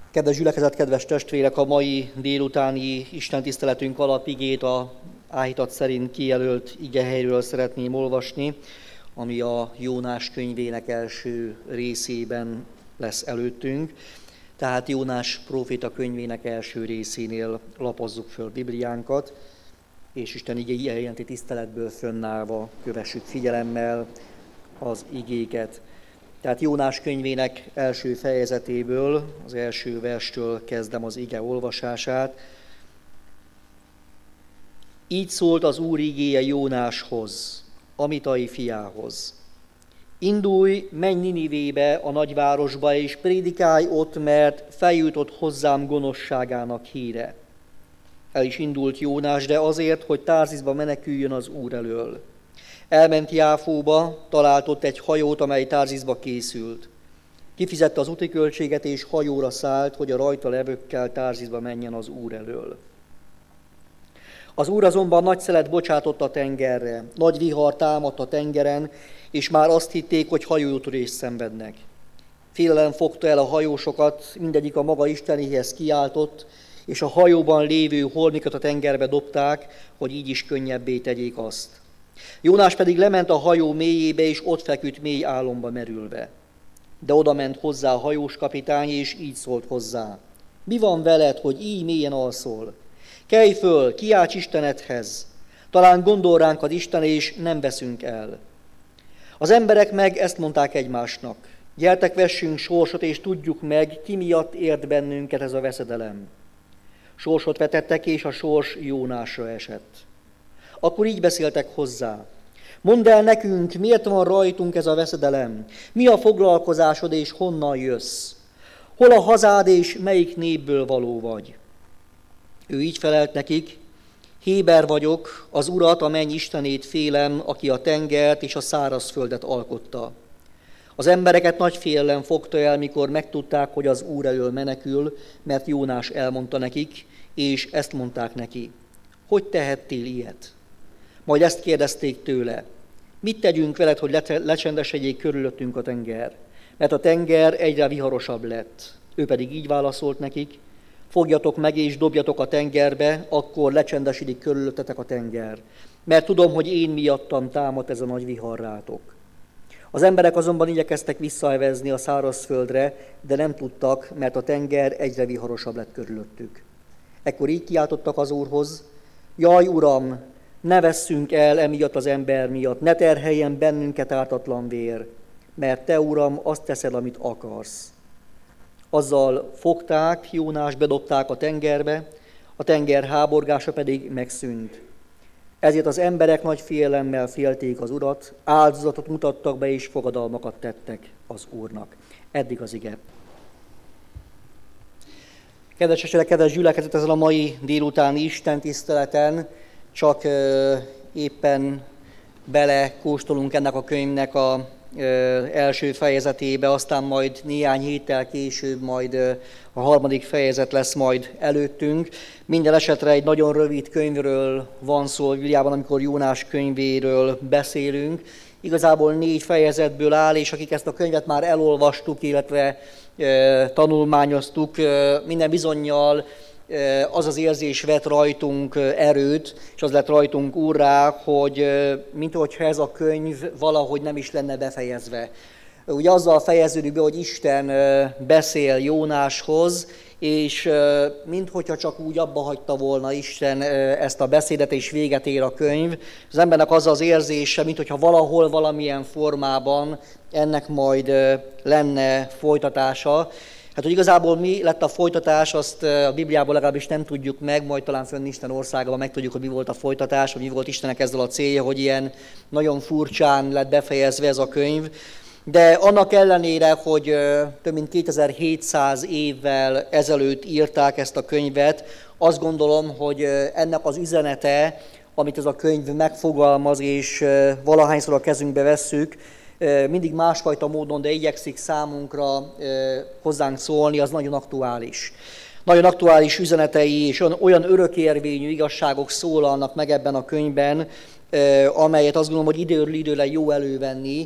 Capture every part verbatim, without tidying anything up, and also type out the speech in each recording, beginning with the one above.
Kedves gyülekezet, kedves testvérek, a mai délutáni istentiszteletünk alapigét a áhítat szerint kijelölt igehelyről szeretném olvasni, ami a Jónás könyvének első részében lesz előttünk. Tehát Jónás próféta könyvének első részénél lapozzuk föl Bibliánkat, és Isten igéi jelenti tiszteletből fönnállva kövessük figyelemmel az igéket. Tehát Jónás könyvének első fejezetéből, az első verstől kezdem az ige olvasását. Így szólt az Úr igéje Jónáshoz, Amitai fiához. Indulj, menj Ninivébe, a nagyvárosba, és prédikálj ott, mert feljutott hozzám gonoszságának híre. El is indult Jónás, de azért, hogy Tárzizba meneküljön az Úr elől. Elment Jáfóba, talált ott egy hajót, amely Tárzizba készült. Kifizette az úti költséget, és hajóra szállt, hogy a rajta levőkkel Tárzizba menjen az Úr elől. Az Úr azonban nagy szelet bocsátott a tengerre, nagy vihar támadt a tengeren, és már azt hitték, hogy hajótörést szenvednek. Félelem fogta el a hajósokat, mindegyik a maga istenéhez kiáltott, és a hajóban lévő holmikat a tengerbe dobták, hogy így is könnyebbé tegyék azt. Jónás pedig lement a hajó mélyébe, és ott feküdt mély álomba merülve. De oda ment hozzá a hajós kapitány, és így szólt hozzá. Mi van veled, hogy így mélyen alszol? Kelj föl, kiálts Istenedhez! Talán gondol ránk az Isten, és nem veszünk el. Az emberek meg ezt mondták egymásnak. Gyertek, vessünk sorsot, és tudjuk meg, ki miatt ért bennünket ez a veszedelem. Sorsot vetettek, és a sors Jónásra esett. Akkor így beszéltek hozzá. Mondd el nekünk, miért van rajtunk ez a veszedelem? Mi a foglalkozásod, és honnan jössz? Hol a hazád, és melyik népből való vagy? Ő így felelt nekik, Héber vagyok, az Urat, a menny Istenét félem, aki a tengert és a szárazföldet alkotta. Az embereket nagy félelem fogta el, mikor megtudták, hogy az Úr elől menekül, mert Jónás elmondta nekik, és ezt mondták neki. Hogy tehettél ilyet? Majd ezt kérdezték tőle. Mit tegyünk veled, hogy lecsendesedjék körülöttünk a tenger? Mert a tenger egyre viharosabb lett. Ő pedig így válaszolt nekik, fogjatok meg és dobjatok a tengerbe, akkor lecsendesedik körülöttetek a tenger. Mert tudom, hogy én miattam támad ez a nagy vihar rátok. Az emberek azonban igyekeztek visszaevezni a szárazföldre, de nem tudtak, mert a tenger egyre viharosabb lett körülöttük. Ekkor így kiáltottak az Úrhoz, jaj, Uram, ne vesszünk el emiatt az ember miatt, ne terheljen bennünket ártatlan vér, mert te, Uram, azt teszed, amit akarsz. Azzal fogták, Jónás bedobták a tengerbe, a tenger háborgása pedig megszűnt. Ezért az emberek nagy félelemmel félték az Urat, áldozatot mutattak be és fogadalmakat tettek az Úrnak. Eddig az ige. Kedves esetek, kedves gyülekezet, ezen a mai délutáni istentiszteleten csak ö, éppen belekóstolunk ennek a könyvnek a ö, első fejezetébe, aztán majd néhány héttel később majd ö, a harmadik fejezet lesz majd előttünk. Minden esetre egy nagyon rövid könyvről van szó Bibliában, amikor Jónás könyvéről beszélünk. Igazából négy fejezetből áll, és akik ezt a könyvet már elolvastuk, illetve e, tanulmányoztuk, e, minden bizonnyal e, az az érzés vett rajtunk erőt, és az lett rajtunk úrrá, hogy e, minthogyha ez a könyv valahogy nem is lenne befejezve. Ugye azzal fejeződik be, hogy Isten e, beszél Jónáshoz, és minthogyha csak úgy abba hagyta volna Isten ezt a beszédet, és véget ér a könyv. Az embernek az az érzése, minthogyha valahol, valamilyen formában ennek majd lenne folytatása. Hát, hogy igazából mi lett a folytatás, azt a Bibliából legalábbis nem tudjuk meg, majd talán fönn Isten országában megtudjuk, hogy mi volt a folytatás, hogy mi volt Istennek ezzel a célja, hogy ilyen nagyon furcsán lett befejezve ez a könyv. De annak ellenére, hogy több mint kétezer-hétszáz évvel ezelőtt írták ezt a könyvet, azt gondolom, hogy ennek az üzenete, amit ez a könyv megfogalmaz, és valahányszor a kezünkbe vesszük, mindig másfajta módon, de igyekszik számunkra hozzánk szólni, az nagyon aktuális. Nagyon aktuális üzenetei és olyan örökérvényű igazságok szólalnak meg ebben a könyvben, amelyet azt gondolom, hogy időről időre jó elővenni,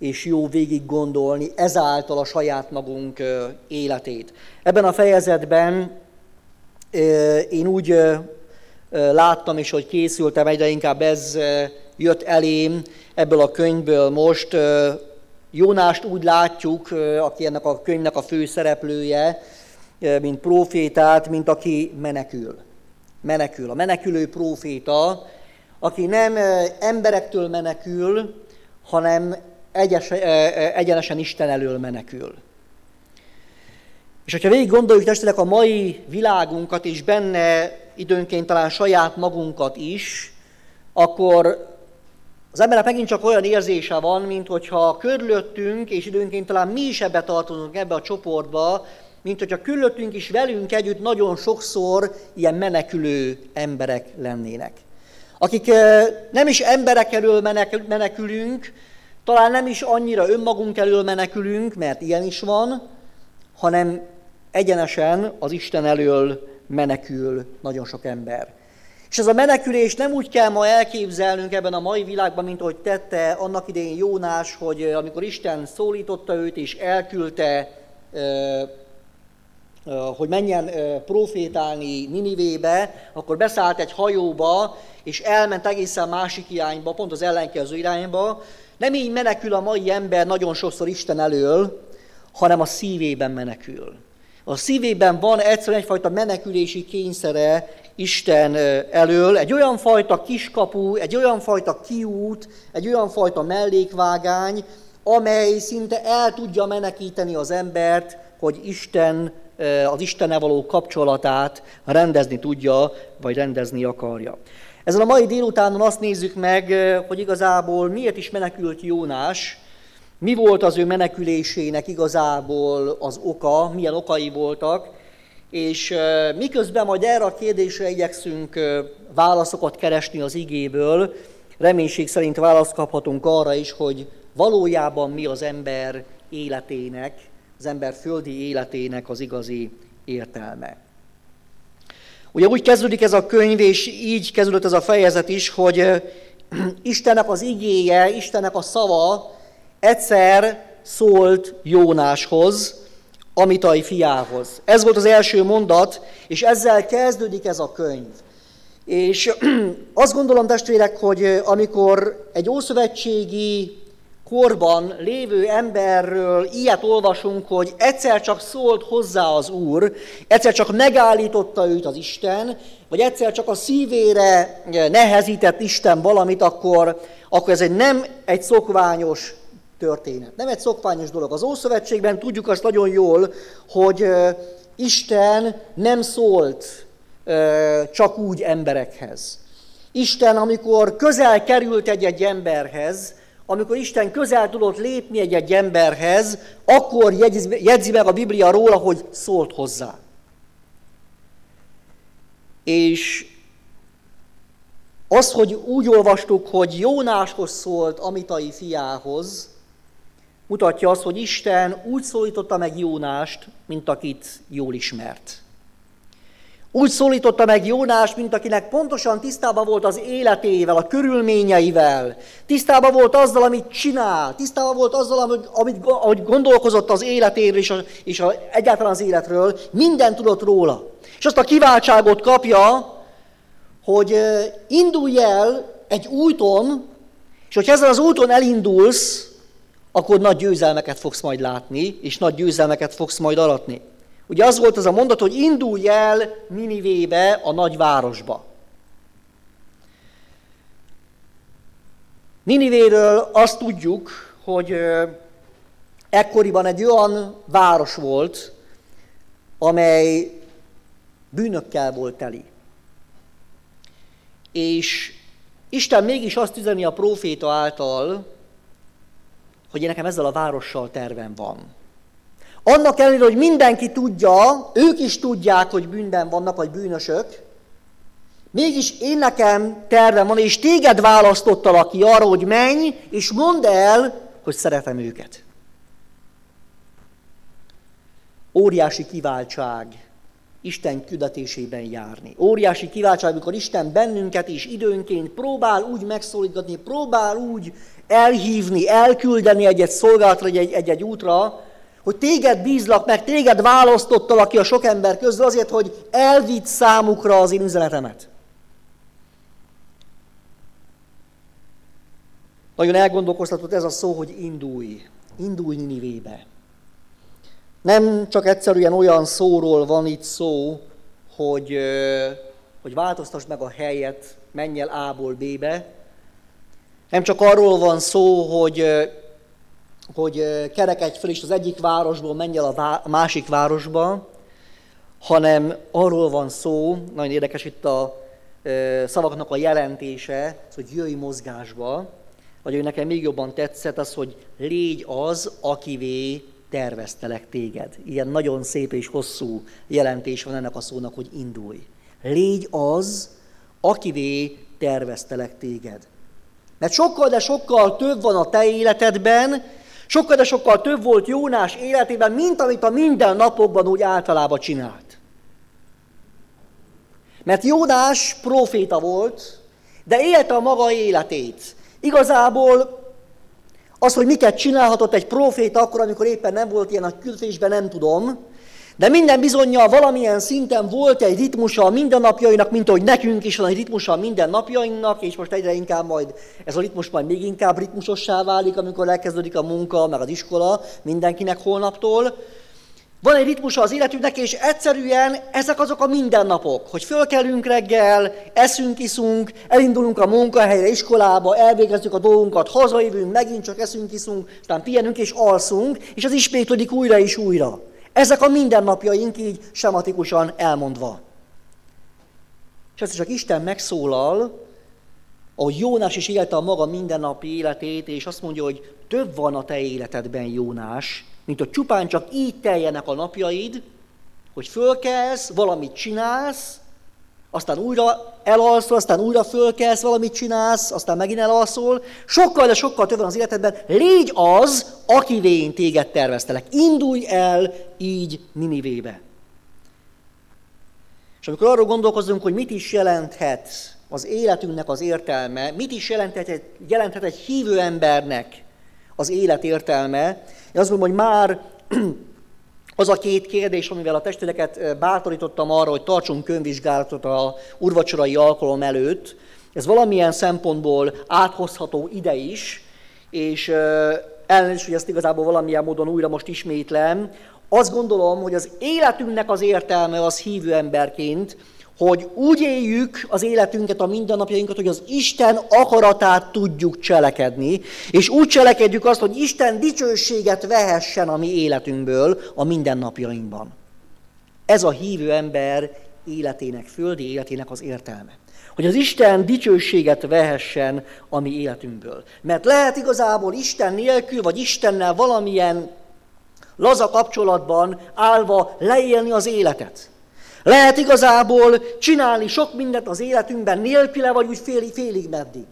és jó végig gondolni ezáltal a saját magunk életét. Ebben a fejezetben én úgy láttam, és hogy készültem, egyre inkább ez jött elém ebből a könyvből most. Jónást úgy látjuk, aki ennek a könyvnek a fő szereplője, mint prófétát, mint aki menekül. Menekül. A menekülő próféta, aki nem emberektől menekül, hanem egyes, egyenesen Isten elől menekül. És hogyha végig gondoljuk, testvérek, a mai világunkat, és benne időnként talán saját magunkat is, akkor az embernek megint csak olyan érzése van, mint hogyha körülöttünk, és időnként talán mi is ebbe tartozunk, ebbe a csoportba, mint hogyha körülöttünk is velünk együtt nagyon sokszor ilyen menekülő emberek lennének. Akik nem is emberek elől menekülünk, talán nem is annyira önmagunk elől menekülünk, mert ilyen is van, hanem egyenesen az Isten elől menekül nagyon sok ember. És ez a menekülés nem úgy kell ma elképzelnünk ebben a mai világban, mint ahogy tette annak idején Jónás, hogy amikor Isten szólította őt és elküldte, hogy menjen profétálni Ninivébe, akkor beszállt egy hajóba, és elment egészen másik irányba, pont az ellenkező irányba. Nem így menekül a mai ember nagyon sokszor Isten elől, hanem a szívében menekül. A szívében van egyszerűen egyfajta menekülési kényszere Isten elől, egy olyan fajta kiskapu, egy olyan fajta kiút, egy olyan fajta mellékvágány, amely szinte el tudja menekíteni az embert, hogy Isten, az Istennel való kapcsolatát rendezni tudja, vagy rendezni akarja. Ezen a mai délutánon azt nézzük meg, hogy igazából miért is menekült Jónás, mi volt az ő menekülésének igazából az oka, milyen okai voltak, és miközben majd erre a kérdésre igyekszünk válaszokat keresni az igéből, reménység szerint választ kaphatunk arra is, hogy valójában mi az ember életének, az ember földi életének az igazi értelme. Ugye úgy kezdődik ez a könyv, és így kezdődött ez a fejezet is, hogy Istennek az igéje, Istennek a szava egyszer szólt Jónáshoz, Amitai fiához. Ez volt az első mondat, és ezzel kezdődik ez a könyv. És azt gondolom, testvérek, hogy amikor egy ószövetségi korban lévő emberről ilyet olvasunk, hogy egyszer csak szólt hozzá az Úr, egyszer csak megállította őt az Isten, vagy egyszer csak a szívére nehezített Isten valamit, akkor, akkor ez egy nem egy szokványos történet. Nem egy szokványos dolog. Az Ószövetségben tudjuk azt nagyon jól, hogy Isten nem szólt csak úgy emberekhez. Isten, amikor közel került egy-egy emberhez, amikor Isten közel tudott lépni egy-egy emberhez, akkor jegyzi meg a Biblia róla, hogy szólt hozzá. És az, hogy úgy olvastuk, hogy Jónáshoz szólt Amitai fiához, mutatja azt, hogy Isten úgy szólította meg Jónást, mint akit jól ismert. Úgy szólította meg Jónást, mint akinek pontosan tisztában volt az életével, a körülményeivel, tisztában volt azzal, amit csinál, tisztában volt azzal, amit, amit, ahogy gondolkozott az életéről és, a, és a, egyáltalán az életről, mindent tudott róla. És azt a kiváltságot kapja, hogy indulj el egy úton, és hogyha ezen az úton elindulsz, akkor nagy győzelmeket fogsz majd látni, és nagy győzelmeket fogsz majd aratni. Ugye az volt az a mondat, hogy indulj el Ninivébe, a nagyvárosba. Ninivéről azt tudjuk, hogy ekkoriban egy olyan város volt, amely bűnökkel volt teli. És Isten mégis azt üzeni a próféta által, hogy én nekem ezzel a várossal tervem van. Annak ellenére, hogy mindenki tudja, ők is tudják, hogy bűnben vannak, vagy bűnösök, mégis én nekem tervem van, és téged választottalak ki arra, hogy menj, és mondd el, hogy szeretem őket. Óriási kiváltság Isten küldetésében járni. Óriási kiváltság, amikor Isten bennünket is időnként próbál úgy megszólítgatni, próbál úgy elhívni, elküldeni egy-egy szolgálatra, egy-egy útra, hogy téged bízlak meg, téged választottalak ki a sok ember közül azért, hogy elvidd számukra az én üzenetemet. Nagyon elgondolkoztatott ez a szó, hogy indulj. Indulj Ninivébe. Nem csak egyszerűen olyan szóról van itt szó, hogy, hogy változtass meg a helyet, menj el A-ból B-be. Nem csak arról van szó, hogy, hogy kerekedj fel is az egyik városból, menj el a másik városba, hanem arról van szó, nagyon érdekes itt a szavaknak a jelentése, hogy jöjj mozgásba, vagy hogy nekem még jobban tetszett az, hogy légy az, akivé terveztelek téged. Ilyen nagyon szép és hosszú jelentés van ennek a szónak, hogy indulj. Légy az, akivé terveztelek téged. Mert sokkal, de sokkal több van a te életedben, sokkal, de sokkal több volt Jónás életében, mint amit a mindennapokban úgy általában csinált. Mert Jónás próféta volt, de élte a maga életét. Igazából az, hogy miket csinálhatott egy próféta akkor, amikor éppen nem volt ilyen a küldetésben, nem tudom, de minden bizonnyal valamilyen szinten volt egy ritmusa a mindennapjainak, mint ahogy nekünk is van egy ritmusa a mindennapjainknak, és most egyre inkább majd ez a ritmus majd még inkább ritmusossá válik, amikor elkezdődik a munka, meg az iskola mindenkinek holnaptól. Van egy ritmusa az életünknek, és egyszerűen ezek azok a mindennapok, hogy fölkelünk reggel, eszünk, iszunk, elindulunk a munkahelyre, iskolába, elvégezzük a dolgunkat, hazajövünk, megint csak eszünk, iszunk, aztán pihenünk és alszunk, és ez ismétlődik újra és újra. Ezek a mindennapjaink így sematikusan elmondva. És ezt csak Isten megszólal, ahogy Jónás is élte a maga mindennapi életét, és azt mondja, hogy több van a te életedben, Jónás, mint hogy csupán csak így teljenek a napjaid, hogy fölkelsz, valamit csinálsz, aztán újra elalszol, aztán újra fölkelsz, valamit csinálsz, aztán megint elalszol. Sokkal, de sokkal több van az életedben. Légy az, akivé én téged terveztelek. Indulj el így Ninivébe. És amikor arról gondolkozunk, hogy mit is jelenthet az életünknek az értelme, mit is jelenthet egy, jelenthet egy hívő embernek az élet értelme, én azt mondom, hogy már az a két kérdés, amivel a testvéreket bátorítottam arra, hogy tartsunk könyvvizsgálatot a úrvacsorai alkalom előtt, ez valamilyen szempontból áthozható ide is, és elnézést, hogy ezt igazából valamilyen módon újra most ismétlem, azt gondolom, hogy az életünknek az értelme az hívő emberként, hogy úgy éljük az életünket, a mindennapjainkat, hogy az Isten akaratát tudjuk cselekedni, és úgy cselekedjük azt, hogy Isten dicsőséget vehessen a mi életünkből a mindennapjainkban. Ez a hívő ember életének, földi életének az értelme. Hogy az Isten dicsőséget vehessen a mi életünkből. Mert lehet igazából Isten nélkül, vagy Istennel valamilyen laza kapcsolatban állva leélni az életet. Lehet igazából csinálni sok mindent az életünkben nélküle, vagy úgy félig, félig meddig.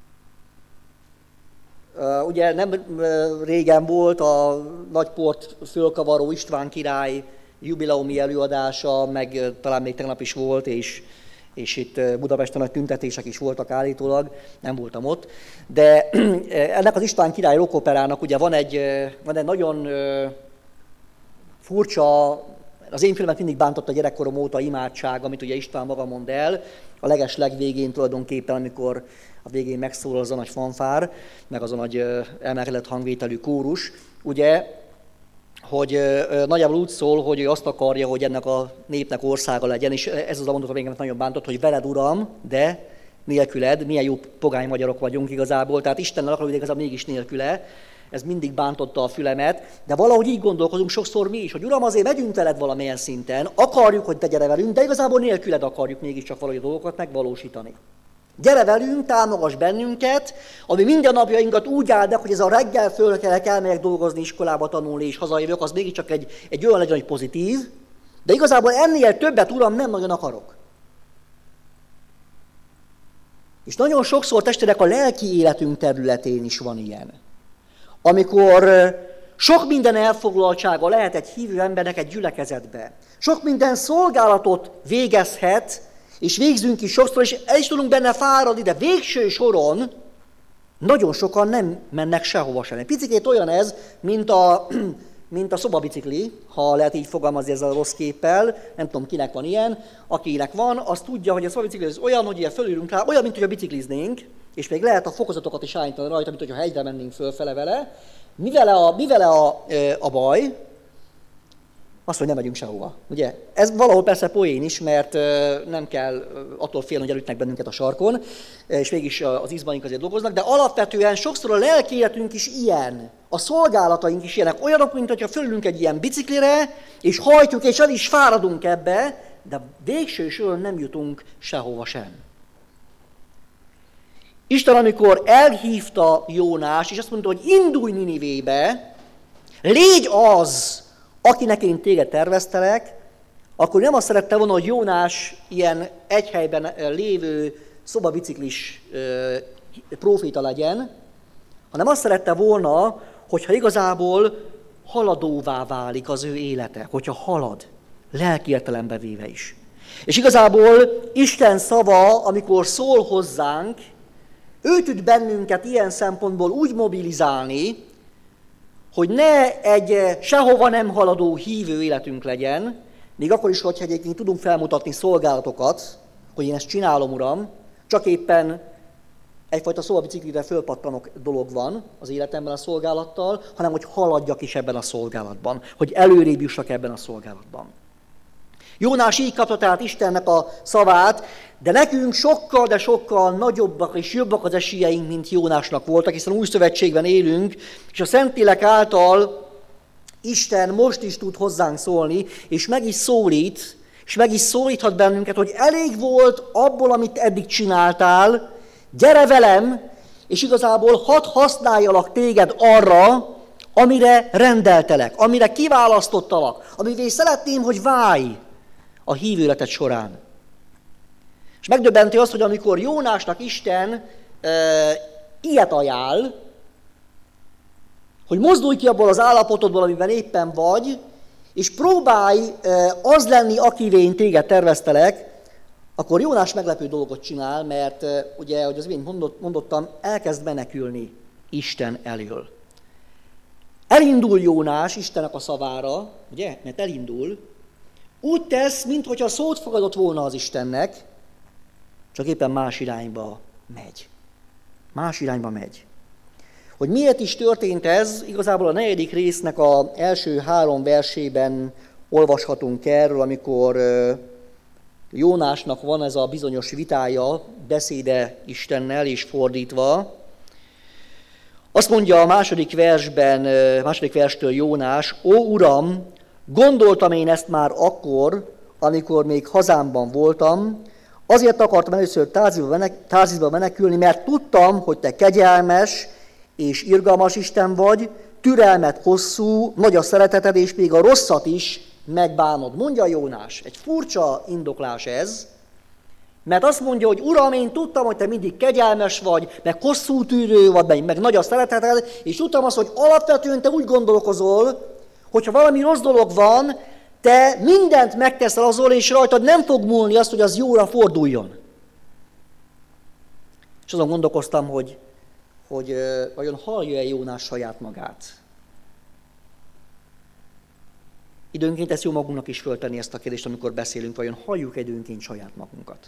Uh, ugye nem uh, régen volt a nagyport fölkavaró István király jubileumi előadása, meg uh, talán még tegnap is volt, és, és itt uh, Budapesten nagy tüntetések is voltak állítólag, nem voltam ott. De uh, ennek az István király rockoperának ugye van egy, uh, van egy nagyon uh, furcsa, az én filmet mindig bántott a gyerekkorom óta imádság, amit ugye István maga mond el, a leges legvégén tulajdonképpen, amikor a végén megszólal az a nagy fanfár, meg az a nagy emelkedett hangvételű kórus, ugye, hogy nagyjából úgy szól, hogy ő azt akarja, hogy ennek a népnek országa legyen, és ez az a mondat, ami nagyon bántott, hogy veled, Uram, de nélküled, milyen jó pogány magyarok vagyunk igazából, tehát Istennel akarod, hogy igazából mégis nélküle. Ez mindig bántotta a fülemet, de valahogy így gondolkozunk sokszor mi is, hogy Uram, azért megyünk veled valamilyen szinten, akarjuk, hogy te gyere velünk, de igazából nélküled akarjuk mégiscsak valahogy a dolgokat megvalósítani. Gyere velünk, támogass bennünket, ami mindennapjainkat úgy áld, hogy ez a reggel fölkelek, elmegyek dolgozni, iskolába tanulni és hazajövök, az mégiscsak egy, egy olyan legyen, hogy pozitív, de igazából ennél többet, Uram, nem nagyon akarok. És nagyon sokszor testvérek a lelki életünk területén is van ilyen. Amikor Sok minden elfoglaltsága lehet egy hívő embernek egy gyülekezetbe. Sok minden szolgálatot végezhet, és végzünk is sokszor, és el is tudunk benne fáradni, de végső soron nagyon sokan nem mennek sehova sem. Egy picikét olyan ez, mint a, mint a szobabicikli, ha lehet így fogalmazni ezzel a rossz képpel, nem tudom kinek van ilyen, akinek van, az tudja, hogy a szobabicikli az olyan, hogy ilyen fölülünk rá, olyan, mint hogy a bicikliznénk, és még lehet a fokozatokat is állítani rajta, mint hogyha hegyre mennénk fölfele vele. Mivel a, mivel a, a baj? Azt, hogy nem megyünk sehova, ugye? Ez valahol persze poén is, mert nem kell attól félni, hogy elütnek bennünket a sarkon, és mégis az izmaink azért dolgoznak, de alapvetően sokszor a lelki életünk is ilyen, a szolgálataink is ilyenek, olyanok, mint hogyha fölülünk egy ilyen biciklire, és hajtjuk, és el is fáradunk ebbe, de végső soron nem jutunk sehova sem. Isten, amikor elhívta Jónás, és azt mondta, hogy indulj Ninivébe, légy az, akinek én téged terveztelek, akkor nem azt szerette volna, hogy Jónás ilyen egy helyben lévő szobabiciklis próféta legyen, hanem azt szerette volna, hogyha igazából haladóvá válik az ő élete, hogyha halad, lelki értelembe véve is. És igazából Isten szava, amikor szól hozzánk, ő tud bennünket ilyen szempontból úgy mobilizálni, hogy ne egy sehova nem haladó hívő életünk legyen, még akkor is, hogyha egyébként tudunk felmutatni szolgálatokat, hogy én ezt csinálom, Uram, csak éppen egyfajta szobabiciklire fölpattanok dolog van az életemben a szolgálattal, hanem hogy haladjak is ebben a szolgálatban, hogy előrébb jussak ebben a szolgálatban. Jónás így kapta tehát Istennek a szavát, de nekünk sokkal, de sokkal nagyobbak és jobbak az esélyeink, mint Jónásnak voltak, hiszen új szövetségben élünk, és a Szentlélek által Isten most is tud hozzánk szólni, és meg is szólít, és meg is szólíthat bennünket, hogy elég volt abból, amit eddig csináltál, gyere velem, és igazából hadd használjalak téged arra, amire rendeltelek, amire kiválasztottalak, amivé szeretném, hogy válj a hívő életed során. És megdöbbenti azt, hogy amikor Jónásnak Isten e, ilyet ajánl, hogy mozdulj ki abból az állapotodból, amiben éppen vagy, és próbálj e, az lenni, akivé én téged terveztelek, akkor Jónás meglepő dolgot csinál, mert e, ugye, ahogy az én mondott, mondottam, elkezd menekülni Isten elől. Elindul Jónás Istennek a szavára, ugye, mert elindul, úgy tesz, minthogyha szót fogadott volna az Istennek, csak éppen más irányba megy. Más irányba megy. Hogy miért is történt ez, igazából a negyedik résznek az első három versében olvashatunk erről, amikor Jónásnak van ez a bizonyos vitája, beszéde Istennel és fordítva. Azt mondja a második versben, második verstől Jónás, ó Uram, gondoltam én ezt már akkor, amikor még hazámban voltam, azért akartam először Tárzisba menekülni, mert tudtam, hogy te kegyelmes és irgalmas Isten vagy, türelmet hosszú, nagy a szereteted, és még a rosszat is megbánod. Mondja Jónás, egy furcsa indoklás ez, mert azt mondja, hogy Uram, én tudtam, hogy te mindig kegyelmes vagy, meg hosszú tűrő vagy, meg, meg nagy a szereteted, és tudtam azt, hogy alapvetően te úgy gondolkozol, hogyha valami rossz dolog van, te mindent megteszel azon, és rajtad nem fog múlni azt, hogy az jóra forduljon. És azon gondolkoztam, hogy, hogy vajon hallja-e Jónás saját magát. Időnként ezt jó magunknak is föltenni ezt a kérdést, amikor beszélünk, vajon halljuk időnként saját magunkat.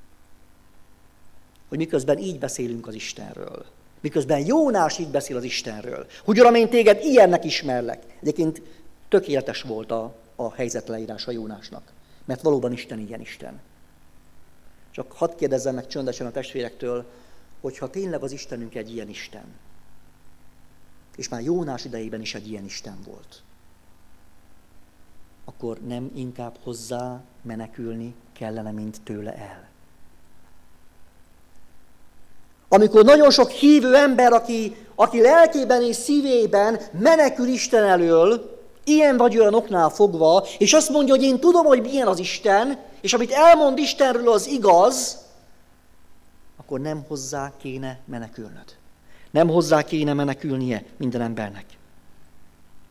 Hogy miközben így beszélünk az Istenről. Miközben Jónás így beszél az Istenről. Hogy Uram, én téged ilyennek ismerlek. Egyébként tökéletes volt a, a helyzet leírása Jónásnak. Mert valóban Isten ilyen Isten. Csak hadd kérdezzem meg csöndesen a testvérektől, hogyha tényleg az Istenünk egy ilyen Isten. És már Jónás idejében is egy ilyen Isten volt. Akkor nem inkább hozzá menekülni kellene, mint tőle el. Amikor nagyon sok hívő ember, aki, aki lelkében és szívében menekül Isten elől, ilyen vagy olyan oknál fogva, és azt mondja, hogy én tudom, hogy milyen az Isten, és amit elmond Istenről az igaz, akkor nem hozzá kéne menekülnöd. Nem hozzá kéne menekülnie minden embernek.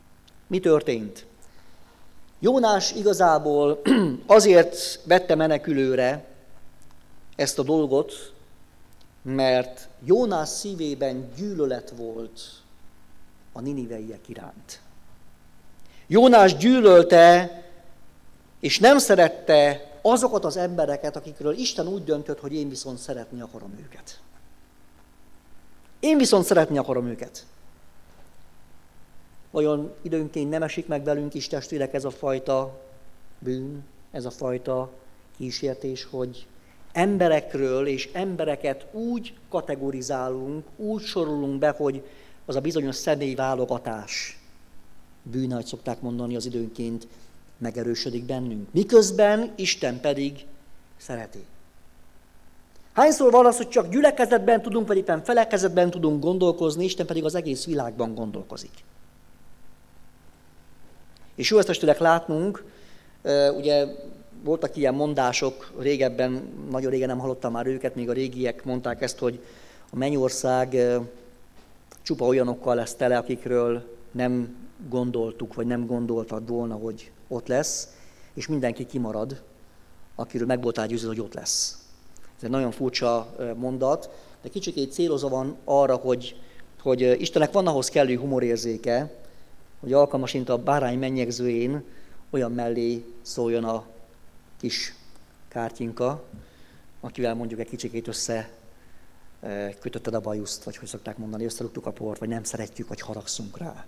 Mi történt? Jónás igazából azért vette menekülőre ezt a dolgot, mert Jónás szívében gyűlölet volt a niniveiek iránt. Jónás gyűlölte és nem szerette azokat az embereket, akikről Isten úgy döntött, hogy én viszont szeretni akarom őket. Én viszont szeretni akarom őket. Vajon időnként nem esik meg velünk is, testvérek, ez a fajta bűn, ez a fajta kísértés, hogy emberekről és embereket úgy kategorizálunk, úgy sorolunk be, hogy az a bizonyos személyválogatás bűne, hogy szokták mondani, az időnként megerősödik bennünk. Miközben Isten pedig szereti. Hányszor van az, hogy csak gyülekezetben tudunk, vagy éppen felekezetben tudunk gondolkozni, Isten pedig az egész világban gondolkozik. És jó ezt testvérek látnunk, ugye voltak ilyen mondások régebben, nagyon régen nem hallottam már őket, még a régiek mondták ezt, hogy a mennyország csupa olyanokkal lesz tele, akikről nem gondoltuk, vagy nem gondoltad volna, hogy ott lesz, és mindenki kimarad, akiről meg voltál győződve, hogy ott lesz. Ez egy nagyon furcsa mondat, de kicsikét célozva van arra, hogy, hogy Istennek van ahhoz kellő humorérzéke, hogy alkalmasint a bárány mennyegzőjén olyan mellé szóljon a kis kártyinka, akivel mondjuk egy kicsikét össze kötötted a bajuszt, vagy hogy szokták mondani, összerúgtuk a port, vagy nem szeretjük, vagy haragszunk rá.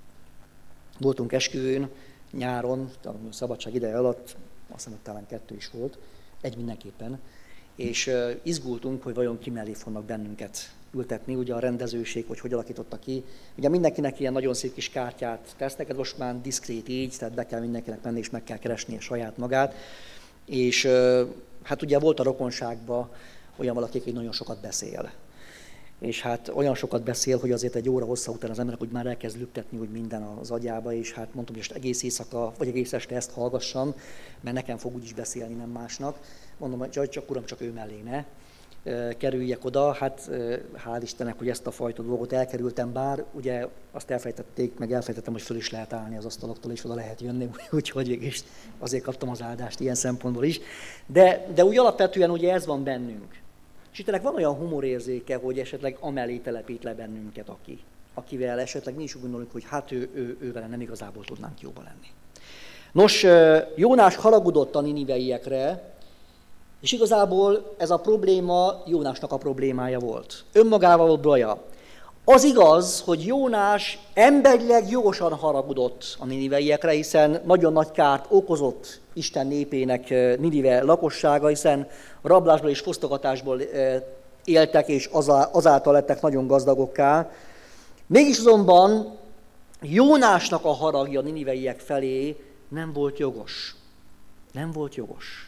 Voltunk esküvőn nyáron, a szabadság ideje alatt, azt hiszem, hogy talán kettő is volt, egy mindenképpen, és izgultunk, hogy vajon ki mellé fognak bennünket ültetni, ugye a rendezőség, hogy hogy alakította ki. Ugye mindenkinek ilyen nagyon szép kis kártyát tesznek, ez most már diszkrét így, tehát be kell mindenkinek menni, és meg kell keresnie saját magát. És hát ugye volt a rokonságban olyan valaki, aki nagyon sokat beszél. És hát olyan sokat beszél, hogy azért egy óra hossza után az emberek úgy már elkezd lüktetni úgy minden az agyába, és hát mondtam, hogy most egész éjszaka, vagy egész este ezt hallgassam, mert nekem fog úgyis beszélni, nem másnak. Mondom, hogy csak uram, csak ő mellé ne kerüljek oda. Hát hál' Istennek, hogy ezt a fajta dolgot elkerültem, bár ugye azt elfejtették, meg elfejtettem, hogy föl is lehet állni az asztaloktól, és oda lehet jönni, úgyhogy és azért kaptam az áldást ilyen szempontból is. De, de úgy alapvetően ugye ez van bennünk. És Istennek van olyan humorérzéke, hogy esetleg amellé telepít le bennünket, aki, akivel esetleg mi is úgy gondolunk, hogy hát ő, ő, ővel nem igazából tudnánk jóba lenni. Nos, Jónás haragudott a niniveiekre, és igazából ez a probléma Jónásnak a problémája volt. Önmagával volt baja. Az igaz, hogy Jónás emberileg jogosan haragudott a niniveiekre, hiszen nagyon nagy kárt okozott Isten népének Ninive lakossága, hiszen rablásból és fosztogatásból éltek, és azáltal lettek nagyon gazdagokká. Mégis azonban Jónásnak a haragja a niniveiek felé nem volt jogos. Nem volt jogos.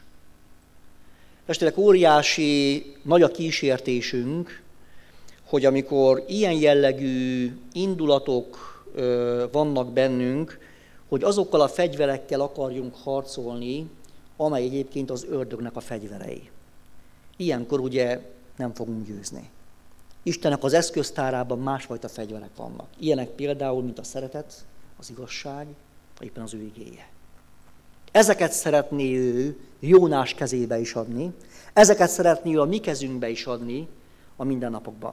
Testvérek, óriási, nagy a kísértésünk, hogy amikor ilyen jellegű indulatok vannak bennünk, hogy azokkal a fegyverekkel akarjunk harcolni, amely egyébként az ördögnek a fegyverei. Ilyenkor ugye nem fogunk győzni. Istennek az eszköztárában másfajta fegyverek vannak. Ilyenek például, mint a szeretet, az igazság, vagy éppen az ő igéje. Ezeket szeretné ő Jónás kezébe is adni, ezeket szeretné ő a mi kezünkbe is adni a mindennapokban.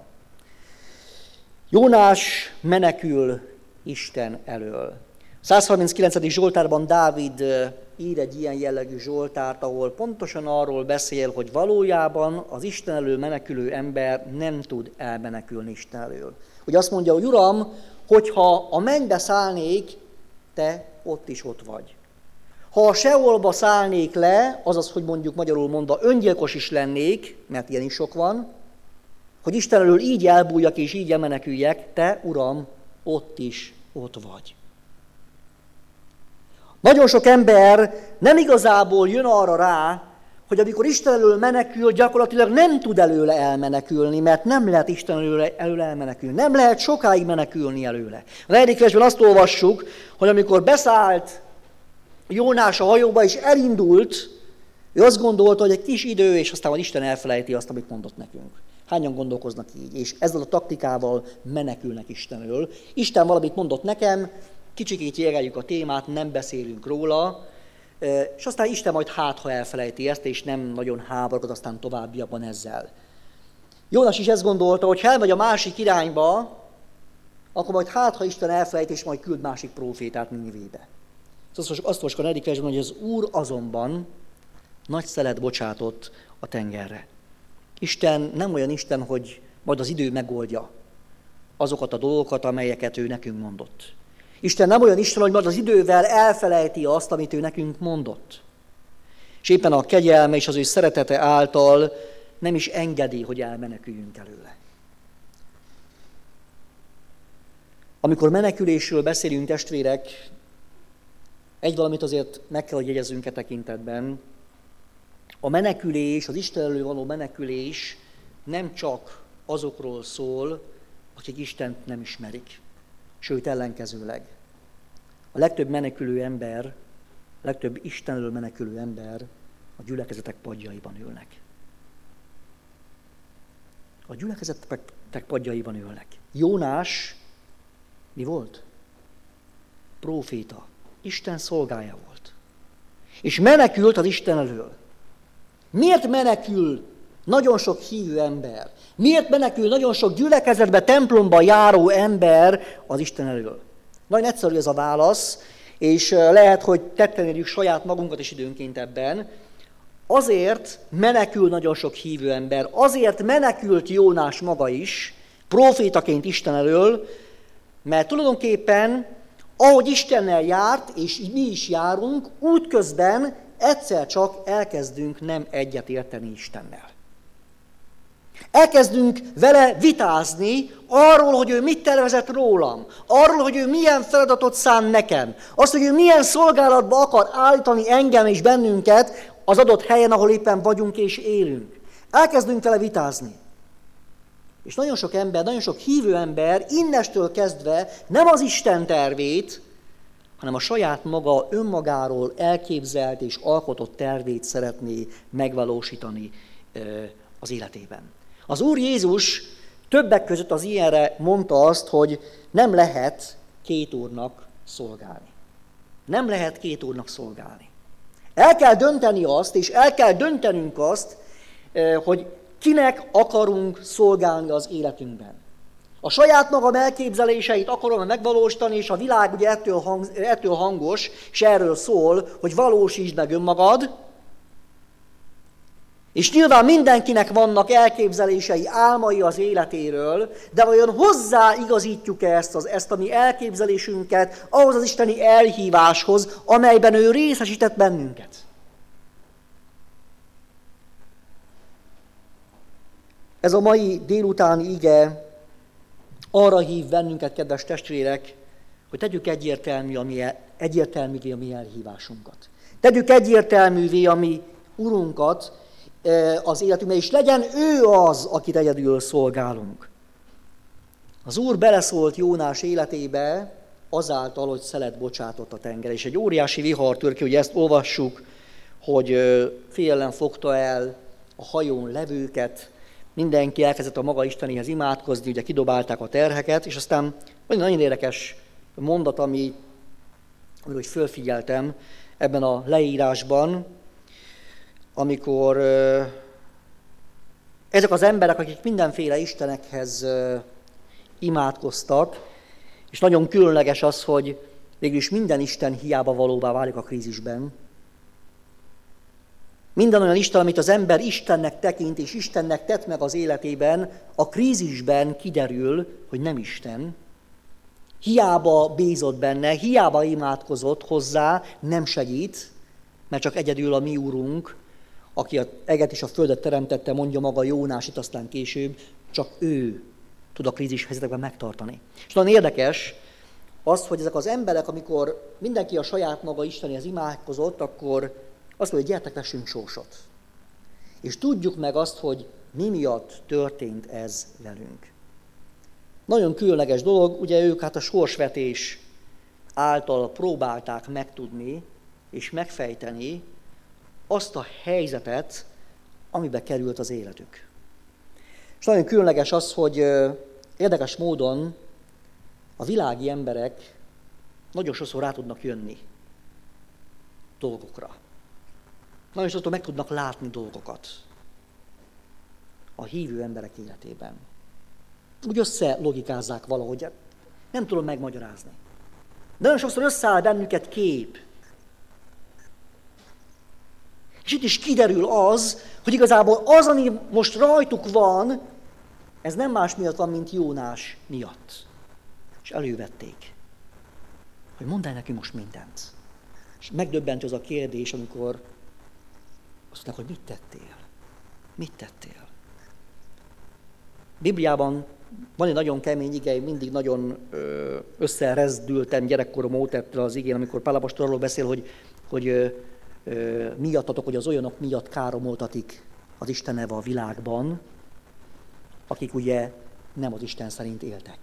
Jónás menekül Isten elől. százharminckilencedik Zsoltárban Dávid ír egy ilyen jellegű Zsoltárt, ahol pontosan arról beszél, hogy valójában az Isten elől menekülő ember nem tud elmenekülni Isten elől. Ugye azt mondja, hogy Uram, hogyha a mennybe szállnék, te ott is ott vagy. Ha a Seolba szállnék le, azaz, hogy mondjuk magyarul mondva, öngyilkos is lennék, mert ilyen is sok van, hogy Isten elől így elbújjak és így elmeneküljek, te, Uram, ott is ott vagy. Nagyon sok ember nem igazából jön arra rá, hogy amikor Isten elől menekül, gyakorlatilag nem tud előle elmenekülni, mert nem lehet Isten előle, előle elmenekülni. Nem lehet sokáig menekülni előle. A negyedik versben azt olvassuk, hogy amikor beszállt Jónás a hajóba és elindult, ő azt gondolta, hogy egy kis idő, és aztán Isten elfelejti azt, amit mondott nekünk. Hányan gondolkoznak így, és ezzel a taktikával menekülnek Isten elől. Isten valamit mondott nekem, kicsikét jégeljük a témát, nem beszélünk róla, és aztán Isten majd hát, ha elfelejti ezt, és nem nagyon háborgod aztán továbbiakban ezzel. Jónás is ezt gondolta, hogy ha elmegy a másik irányba, akkor majd hát, ha Isten elfelejt, és majd küld másik prófétát Ninivébe. Azt olvassuk a negyedik versben, hogy az Úr azonban nagy szelet bocsátott a tengerre. Isten nem olyan Isten, hogy majd az idő megoldja azokat a dolgokat, amelyeket ő nekünk mondott. Isten nem olyan Isten, hogy majd az idővel elfelejti azt, amit ő nekünk mondott. És éppen a kegyelme és az ő szeretete által nem is engedi, hogy elmeneküljünk előle. Amikor menekülésről beszélünk, testvérek, egy valamit azért meg kell, hogy jegyezzünk e tekintetben. A menekülés, az Isten elől való menekülés nem csak azokról szól, akik Istent nem ismerik, sőt ellenkezőleg. A legtöbb menekülő ember, a legtöbb Isten elől menekülő ember a gyülekezetek padjaiban ülnek. A gyülekezetek padjaiban ülnek. Jónás mi volt? Próféta. Isten szolgája volt. És menekült az Isten elől. Miért menekül nagyon sok hívő ember? Miért menekül nagyon sok gyülekezetbe, templomba járó ember az Isten elől? Nagyon egyszerű ez a válasz, és lehet, hogy tetten érjük saját magunkat is időnként ebben. Azért menekül nagyon sok hívő ember, azért menekült Jónás maga is, prófétaként Isten elől, mert tulajdonképpen, ahogy Istennel járt, és mi is járunk, útközben egyszer csak elkezdünk nem egyet érteni Istennel. Elkezdünk vele vitázni arról, hogy ő mit tervezett rólam, arról, hogy ő milyen feladatot szán nekem, azt, hogy ő milyen szolgálatba akar állítani engem és bennünket az adott helyen, ahol éppen vagyunk és élünk. Elkezdünk vele vitázni. És nagyon sok ember, nagyon sok hívő ember innestől kezdve nem az Isten tervét, hanem a saját maga önmagáról elképzelt és alkotott tervét szeretné megvalósítani az életében. Az Úr Jézus többek között az ilyenre mondta azt, hogy nem lehet két úrnak szolgálni. Nem lehet két úrnak szolgálni. El kell dönteni azt, és el kell döntenünk azt, hogy kinek akarunk szolgálni az életünkben. A saját magam elképzeléseit akarom megvalósítani, és a világ ugye ettől, hang, ettől hangos, és erről szól, hogy valósítsd meg önmagad. És nyilván mindenkinek vannak elképzelései, álmai az életéről, de vajon hozzáigazítjuk-e ezt, az, ezt a mi elképzelésünket ahhoz az isteni elhíváshoz, amelyben ő részesített bennünket? Ez a mai délutáni ige arra hív bennünket, kedves testvérek, hogy tegyük egyértelmű a mi, egyértelművé a mi elhívásunkat. Tegyük egyértelművé a mi Urunkat az életünkben, és legyen ő az, akit egyedül szolgálunk. Az Úr beleszólt Jónás életébe azáltal, hogy szelet bocsátott a tenger, és egy óriási vihar tör ki, ugye ezt olvassuk, hogy félelem fogta el a hajón levőket, mindenki elkezdett a maga Istenéhez imádkozni, ugye kidobálták a terheket, és aztán nagyon érdekes mondat, ami, amiről fölfigyeltem ebben a leírásban, amikor uh, ezek az emberek, akik mindenféle istenekhez uh, imádkoztak, és nagyon különleges az, hogy végülis minden Isten hiába valóvá válik a krízisben. Minden olyan Isten, amit az ember Istennek tekint, és Istennek tett meg az életében, a krízisben kiderül, hogy nem Isten. Hiába bízott benne, hiába imádkozott hozzá, nem segít, mert csak egyedül a mi Úrunk, aki a eget és a földet teremtette, mondja maga Jónás itt aztán később, csak ő tud a krízis helyzetekben megtartani. És nagyon érdekes az, hogy ezek az emberek, amikor mindenki a saját maga Istenéhez imádkozott, akkor azt mondja, hogy gyertek, vessünk sósot. És tudjuk meg azt, hogy mi miatt történt ez velünk. Nagyon különleges dolog, ugye ők hát a sorsvetés által próbálták megtudni és megfejteni azt a helyzetet, amibe került az életük. És nagyon különleges az, hogy érdekes módon a világi emberek nagyon sokszor rá tudnak jönni dolgokra. Nagyon sokszor meg tudnak látni dolgokat a hívő emberek életében. Úgy összelogikázzák valahogy, nem tudom megmagyarázni. De nagyon sokszor összeáll bennünket kép. És itt is kiderül az, hogy igazából az, ami most rajtuk van, ez nem más miatt van, mint Jónás miatt. És elővették, hogy mondd el neki most mindent. És megdöbbentő az a kérdés, amikor azt mondják, hogy mit tettél? Mit tettél? Bibliában van egy nagyon kemény ige, mindig nagyon összerezdültem gyerekkorom óta ettől az igén, amikor Pál apostol arról beszél, hogy, hogy ö, ö, miattatok, hogy az olyanok miatt káromoltatik az Isten neve a világban, akik ugye nem az Isten szerint éltek.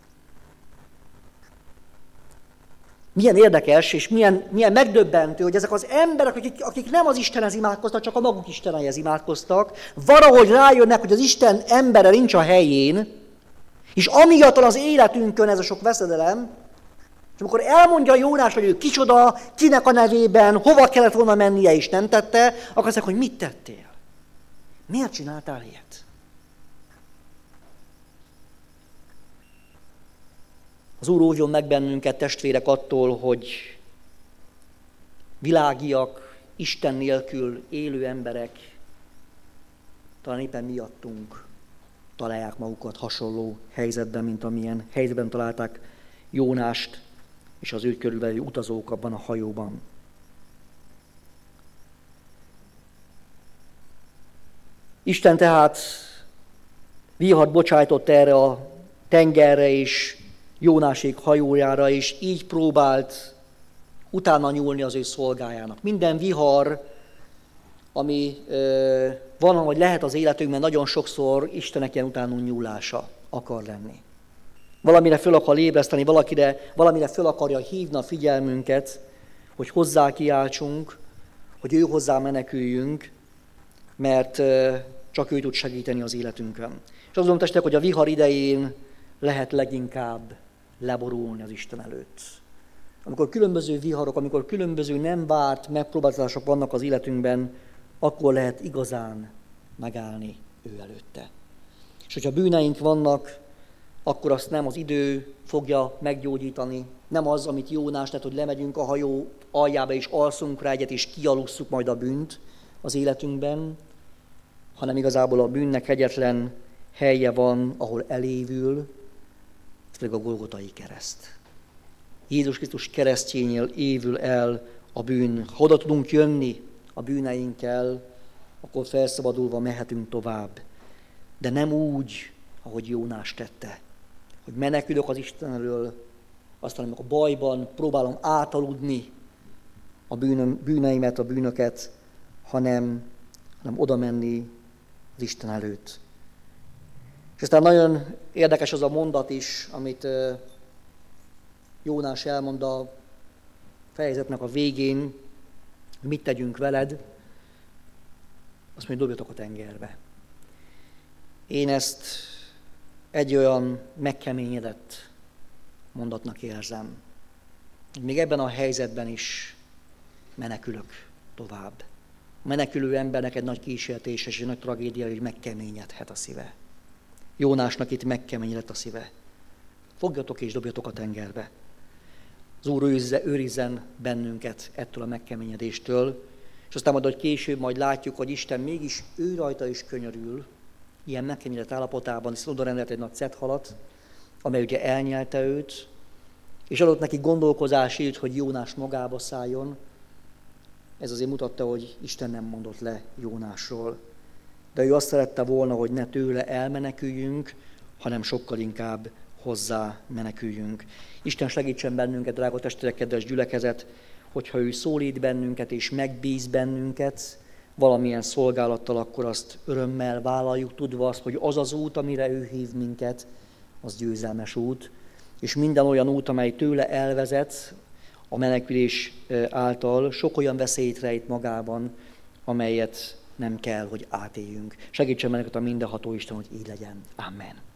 Milyen érdekes, és milyen, milyen megdöbbentő, hogy ezek az emberek, akik, akik nem az Istenhez imádkoztak, csak a maguk Istenéhez imádkoztak, valahogy rájönnek, hogy az Isten embere nincs a helyén, és amiatt az életünkön ez a sok veszedelem, és amikor elmondja Jónás, hogy ő kicsoda, kinek a nevében, hova kellett volna mennie, és nem tette, akkor azt mondják, hogy mit tettél? Miért csináltál ilyet? Az Úr óvjon meg bennünket, testvérek, attól, hogy világiak, Isten nélkül élő emberek talán éppen miattunk találják magukat hasonló helyzetben, mint amilyen helyzetben találták Jónást és az őt körülbelül utazók abban a hajóban. Isten tehát vihart bocsájtott erre a tengerre és Jónásék hajójára, és így próbált utána nyúlni az ő szolgájának. Minden vihar, ami ö, van, vagy lehet az életünkben, nagyon sokszor Istennek ilyen utánunk nyúlása akar lenni. Valamire föl akar ébreszteni, valakire, valamire föl akarja hívni a figyelmünket, hogy hozzá kiáltsunk, hogy ő hozzá meneküljünk, mert ö, csak ő tud segíteni az életünkön. És azt gondolom, testek, hogy a vihar idején lehet leginkább leborulni az Isten előtt. Amikor különböző viharok, amikor különböző nem várt megpróbáltatások vannak az életünkben, akkor lehet igazán megállni ő előtte. És hogyha bűneink vannak, akkor azt nem az idő fogja meggyógyítani, nem az, amit Jónás tett, hogy lemegyünk a hajó aljába és alszunk rá egyet, és kialusszuk majd a bűnt az életünkben, hanem igazából a bűnnek egyetlen helye van, ahol elévül, ez pedig a Golgotai kereszt. Jézus Krisztus keresztjénél évül el a bűn. Ha oda tudunk jönni a bűneinkkel, akkor felszabadulva mehetünk tovább. De nem úgy, ahogy Jónás tette, hogy menekülök az Isten elől, aztán amikor a bajban próbálom átaludni a bűnöm, bűneimet, a bűnöket, hanem, hanem oda menni az Isten előtt. És aztán nagyon érdekes az a mondat is, amit Jónás elmond a fejezetnek a végén, mit tegyünk veled, azt mondja, dobjatok a tengerbe. Én ezt egy olyan megkeményedett mondatnak érzem, hogy még ebben a helyzetben is menekülök tovább. A menekülő embernek egy nagy kísértés és egy nagy tragédia, hogy megkeményedhet a szíve. Jónásnak itt megkeményedett a szíve. Fogjatok és dobjatok a tengerbe. Az Úr őrizzen bennünket ettől a megkeményedéstől, és aztán majd, hogy később majd látjuk, hogy Isten mégis ő rajta is könyörül, ilyen megkeményedett állapotában, hiszen oda rendelt egy nagy cethalat, amely ugye elnyelte őt, és adott neki gondolkozási időt, hogy Jónás magába szálljon. Ez azért mutatta, hogy Isten nem mondott le Jónásról. De ő azt szerette volna, hogy ne tőle elmeneküljünk, hanem sokkal inkább hozzá meneküljünk. Isten segítsen bennünket, drága testvérek, kedves gyülekezet, hogyha ő szólít bennünket és megbíz bennünket valamilyen szolgálattal, akkor azt örömmel vállaljuk, tudva azt, hogy az az út, amire ő hív minket, az győzelmes út, és minden olyan út, amely tőle elvezet, a menekülés által sok olyan veszélyt rejt magában, amelyet nem kell, hogy átéljünk. Segítsen bennünket a mindenható Isten, hogy így legyen. Amen.